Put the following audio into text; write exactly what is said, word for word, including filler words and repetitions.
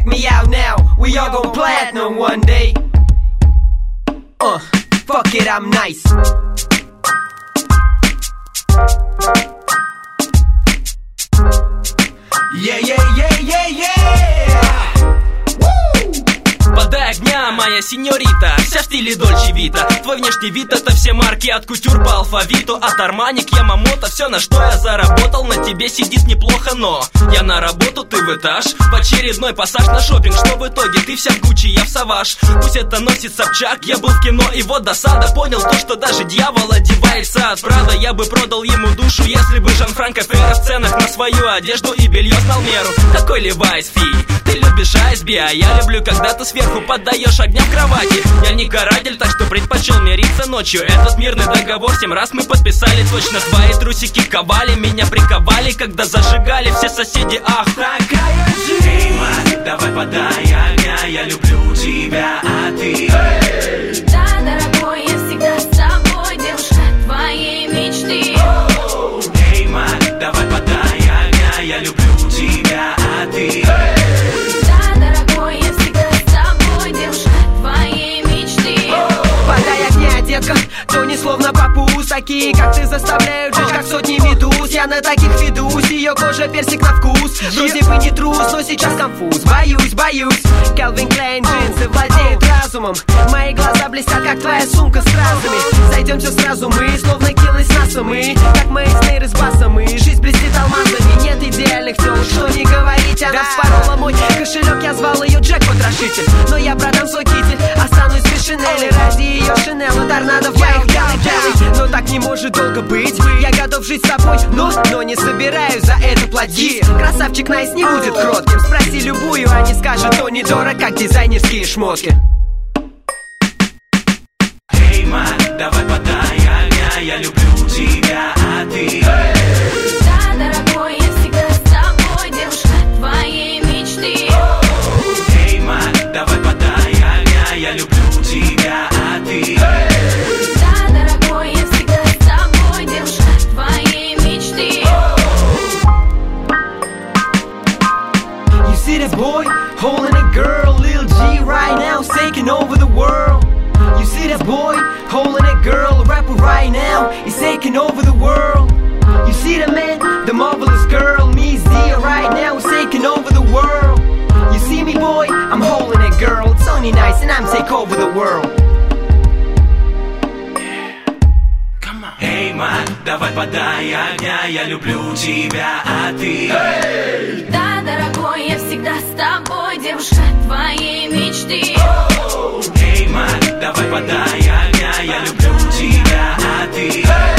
me out now. We all gon' platinum one day. Uh, fuck it, I'm nice. Yeah, yeah, yeah, yeah, yeah. Подай огня, моя сеньорита, вся в стиле Дольче Вита. Твой внешний вид — это все марки от кутюр по алфавиту. От Армани к Ямамото, все, на что я заработал, на тебе сидит неплохо, но я на работу, ты в этаж. В очередной пассаж на шопинг, что в итоге ты вся в Гуччи, я в Саваш. Пусть это носит Собчак, я был в кино, и вот досада. Понял то, что даже дьявол одевается от Прада. Я бы продал ему душу, если бы Жан-Франко Ферро в ценах на свою одежду и белье знал меру. Такой Левайс, фи, ты любишь айсби, а я люблю, когда ты сверху поддаешь огня в кровати. Я не каратель, так что предпочел мириться ночью. Этот мирный договор семь раз мы подписали. Точно твои трусики ковали, меня приковали, когда зажигали все соседи. Ах, такая жизнь. Эй, мать, давай подай огня, я люблю тебя, а ты? Эй! Да, дорогой, я всегда с тобой, девушка твоей мечты. Оу! Эй, мать, давай подай огня, я люблю тебя, а ты? Эй! Да, дорогой, я всегда с тобой, девушка твоей мечты. Подай огня, детка, то не словно папуз. Такие, как ты, заставляют жить, как сотни медуз. Я на таких ведусь, ее кожа персик на вкус. Вроде бы не трус, но сейчас конфуз. Боюсь, боюсь. Calvin Klein джинсы владеют разумом. Мои глаза блестят, как твоя сумка с стразами. Зайдемся сразу мы, словно Килл из НАСА мы. Как мои снейры с басом, и жизнь блестит алмазами. Нет идеальных тел, что не говорить, она вспорола мой кошелек. Я звал ее Джек-потрошитель, но я продам свой китель, останусь без Шинели. Ради ее Шинела торнадо в моих белых. Но так не может долго быть. Я готов жить с тобой, но, но не собираюсь за это платить. Красавчик Найс не будет кротким. Спроси любую, а не скажет, то недорого, как дизайнерские шмотки. Эй, мать, давай подай огня, я люблю тебя, а ты? Эй! Да, дорогой, я всегда с тобой, девушка твоей мечты. Оу! Эй, мать, давай подай огня, я люблю тебя, а ты? Эй! Да, дорогой, я всегда с тобой, девушка твоей мечты. You see that boy holding a girl, Lil G right now is taking over the world. You see that boy holding a girl, a rapper right now is taking over the world. You see that man, the marvelous girl, Miss Dia right now is taking over the world. You see me boy, I'm holding a girl, it's only nice and I'm taking over the world. Эй, мать, давай подай огня, я люблю тебя, а ты? Эй! Да, дорогой, я всегда с тобой, девушка твоей мечты. Оу! Эй, мать, давай подай огня, я люблю тебя, а ты? Эй!